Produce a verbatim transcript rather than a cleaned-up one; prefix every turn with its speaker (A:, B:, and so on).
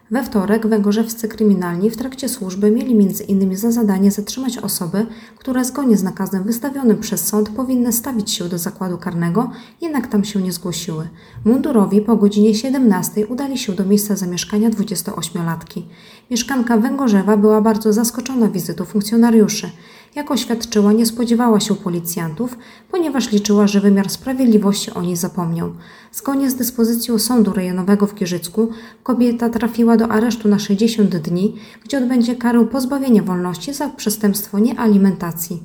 A: We wtorek węgorzewscy kryminalni w trakcie służby mieli między innymi za zadanie zatrzymać osoby, które zgodnie z nakazem wystawionym przez sąd powinny stawić się do zakładu karnego, jednak tam się nie zgłosiły. Mundurowi po godzinie siedemnastej udali się do miejsca zamieszkania dwudziestoośmiolatki. Mieszkanka Węgorzewa była bardzo zaskoczona wizytą funkcjonariuszy. Jak oświadczyła, nie spodziewała się policjantów, ponieważ liczyła, że wymiar sprawiedliwości o niej zapomniał. Zgodnie z dyspozycją Sądu Rejonowego w Giżycku kobieta trafiła do aresztu na sześćdziesiąt dni, gdzie odbędzie karę pozbawienia wolności za przestępstwo niealimentacji.